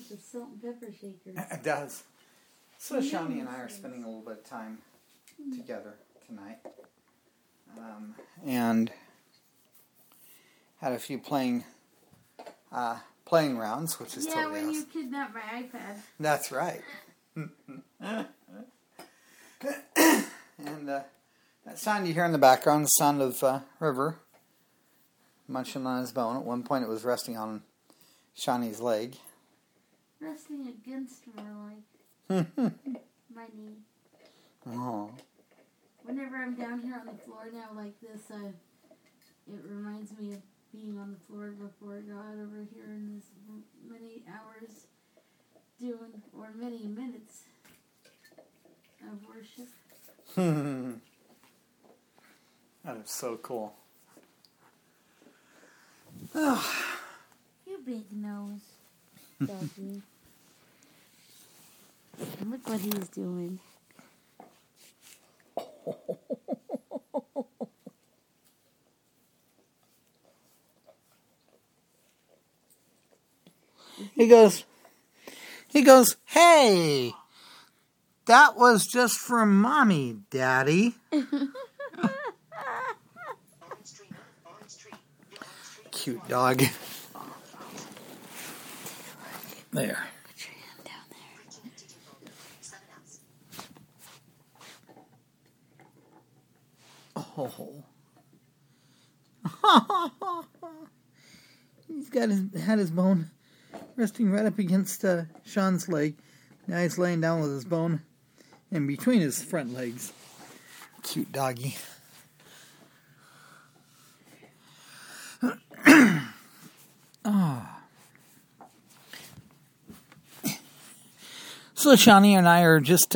with the salt and pepper shaker. It does. So Shawnee and I are spending a little bit of time together tonight. And had a few playing rounds, which is totally awesome. Yeah, when you kidnapped my iPad. That's right. And that sound you hear in the background, the sound of River munching on his bone. At one point it was resting on Shawnee's leg. Resting against my leg. My knee. Oh. Whenever I'm down here on the floor now like this, it reminds me of being on the floor before God over here in this many hours doing, or many minutes of worship. That is so cool. You big nose, doggy. Look what he's doing. He goes, hey, that was just for Mommy, Daddy. Cute dog. There. Put your hand down there. Oh. He's had his bone resting right up against Sean's leg. Now he's laying down with his bone in between his front legs. Cute doggy. Oh. So Shawnee and I are just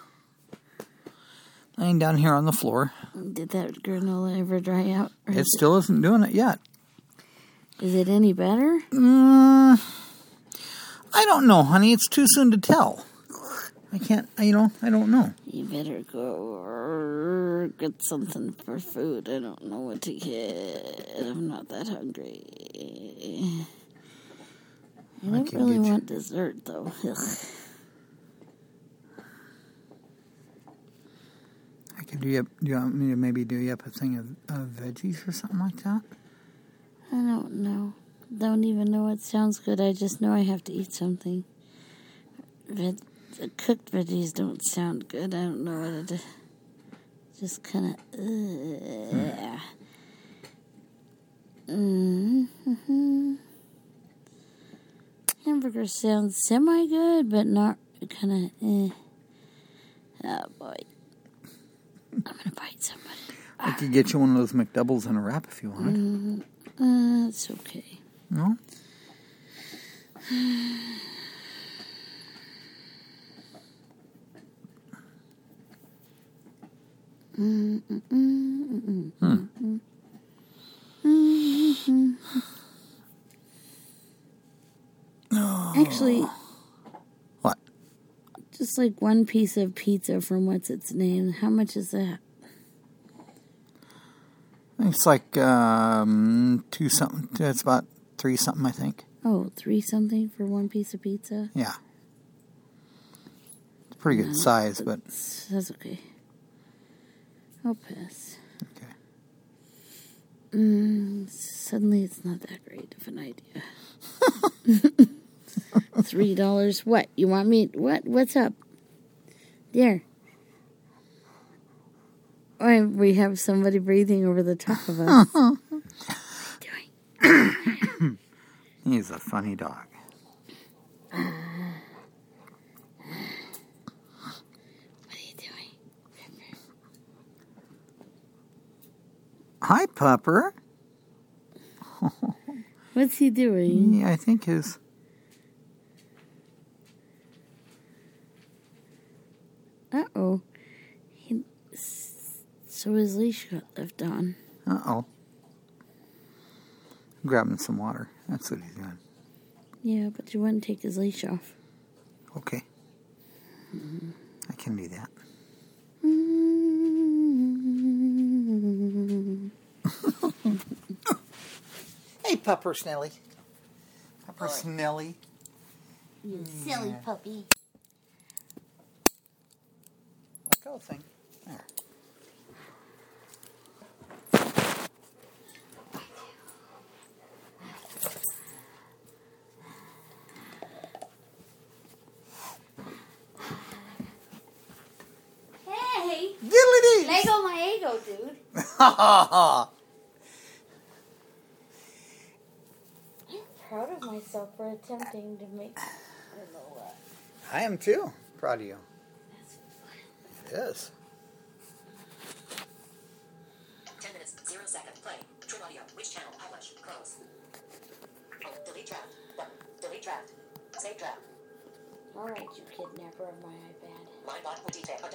laying down here on the floor. Did that granola ever dry out? It still isn't doing it yet. Is it any better? I don't know, honey. It's too soon to tell. I can't, I don't know. You better go get something for food. I don't know what to get. I'm not that hungry. I don't really want dessert, though. Ugh. Do you want me to maybe do you up a thing of veggies or something like that? I don't know. Don't even know what sounds good. I just know I have to eat something. Cooked veggies don't sound good. I don't know what it just kind of... Hamburger sounds semi-good, but not kind of... Oh, boy. I'm going to bite somebody. I could get you one of those McDoubles in a wrap if you want. It's okay. No? Actually, what? Just like one piece of pizza from what's its name. How much is that? It's like 2 something. It's about 3 something, I think. Oh, 3 something for one piece of pizza? Yeah. It's pretty good size, but... That's okay. I'll pass. Okay. Suddenly it's not that great of an idea. $3. What? You want me... What's up? There. Oh, we have somebody breathing over the top of us. What are you doing? He's a funny dog. What are you doing? Hi, Pupper. What's he doing? Yeah, I think his... Uh-oh. So his leash got left on. Uh-oh. Grabbing some water. That's what he's doing. Yeah, but you wouldn't take his leash off. Okay. I can do that. Hey, Pupper Snelly. Pupper Snelly. You silly puppy. Let go thing. There. Hey! Diddly-dee! Lego my ego, dude. Ha I'm proud of myself for attempting to make... I don't know what. I am too. Proud of you. That's fun. Yes. 10 minutes, 0 second, play. True audio, which channel, publish, close. Oh, delete draft, button, delete draft, save draft. Alright, you kidnapper of my iPad. Line bot with detail.